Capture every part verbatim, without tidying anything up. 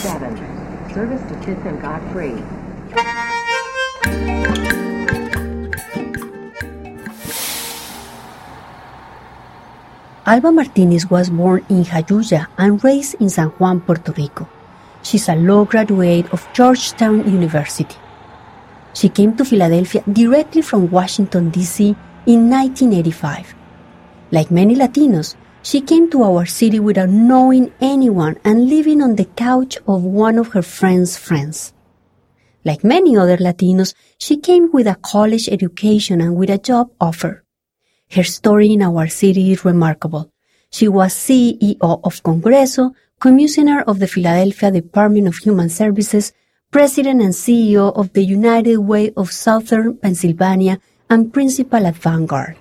seven. Service to Fifth and Godfrey. Alba Martinez was born in Jayuya and raised in San Juan, Puerto Rico. She's a law graduate of Georgetown University. She came to Philadelphia directly from Washington, D C in nineteen eighty-five. Like many Latinos, she came to our city without knowing anyone and living on the couch of one of her friend's friends. Like many other Latinos, she came with a college education and with a job offer. Her story in our city is remarkable. She was C E O of Congreso, Commissioner of the Philadelphia Department of Human Services, President and C E O of the United Way of Southern Pennsylvania, and Principal at Vanguard.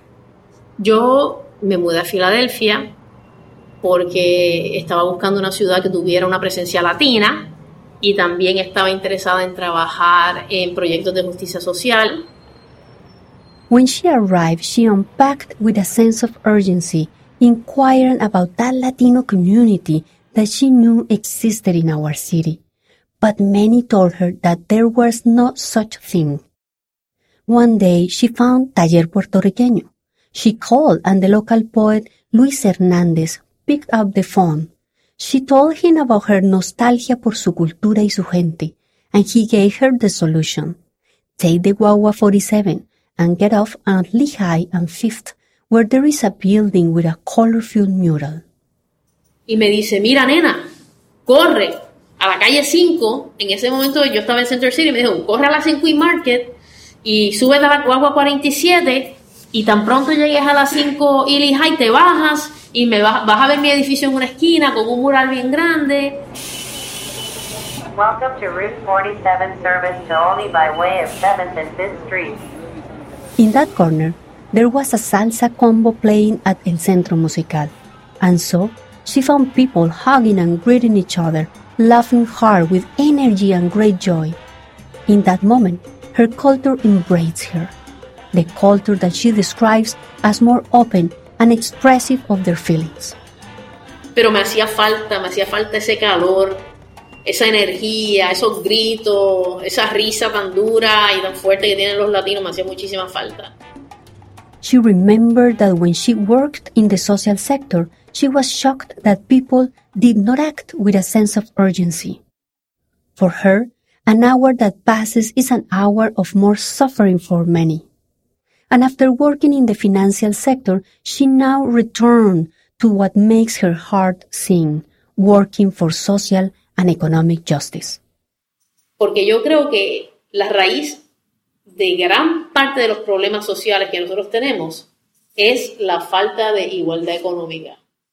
Yo me mudé a Filadelfia porque estaba buscando una ciudad que tuviera una presencia latina y también estaba interesada en trabajar en proyectos de justicia social. When she arrived, she unpacked with a sense of urgency, inquiring about that Latino community that she knew existed in our city. But many told her that there was no such thing. One day, she found Taller Puertorriqueño. She called, and the local poet Luis Hernández picked up the phone. She told him about her nostalgia por su cultura y su gente, and he gave her the solution. Take the Guagua forty-seven and get off at Lehigh and Fifth, where there is a building with a colorful mural. Y me dice, mira, nena, corre a la calle cinco. En ese momento yo estaba en Center City, me dijo, corre a la cinco y Market y sube a la Guagua cuarenta y siete y tan pronto llegues a la cinco y Lehigh te bajas y me vas, vas a ver mi edificio en una esquina con un mural bien grande. Welcome to Route forty-seven service to only by way of seventh and fifth Street. In that corner, there was a salsa combo playing at El Centro Musical, and so she found people hugging and greeting each other, laughing hard with energy and great joy. In that moment, her culture embraced her, the culture that she describes as more open and expressive of their feelings. Pero me hacía falta, me hacía falta ese calor, esa energía, esos gritos, esa risa tan dura y tan fuerte que tienen los latinos, me hacía muchísima falta. She remembered that when she worked in the social sector, she was shocked that people did not act with a sense of urgency. For her, an hour that passes is an hour of more suffering for many. And after working in the financial sector, she now returned to what makes her heart sing, working for social and economic justice. Porque yo creo que la raíz de gran parte de los problemas sociales que nosotros tenemos es la falta de igualdad económica.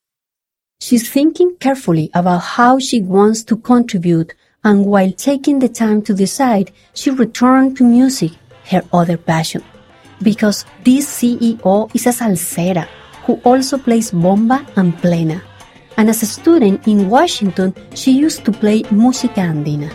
She's thinking carefully about how she wants to contribute, and while taking the time to decide, she returned to music, her other passion. Because this C E O is a salsera who also plays bomba and plena. And as a student in Washington, she used to play música andina.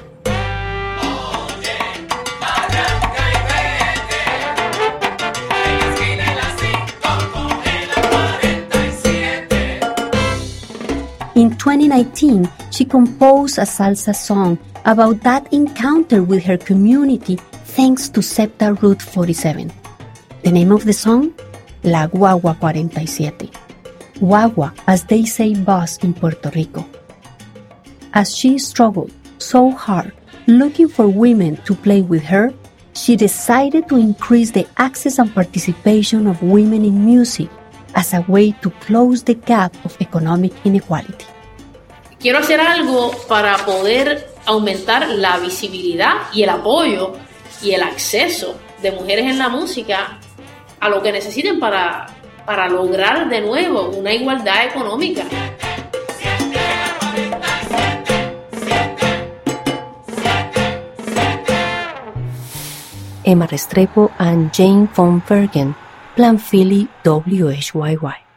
In twenty nineteen, she composed a salsa song about that encounter with her community thanks to SEPTA Route forty-seven. The name of the song? La Guagua cuarenta y siete. Guagua, as they say bus in Puerto Rico. As she struggled so hard looking for women to play with her, she decided to increase the access and participation of women in music as a way to close the gap of economic inequality. Quiero hacer algo para poder aumentar la visibilidad y el apoyo y el acceso de mujeres en la música a lo que necesiten para, para lograr de nuevo una igualdad económica. Emma Restrepo and Jane von Bergen, Plan Philly W H Y Y.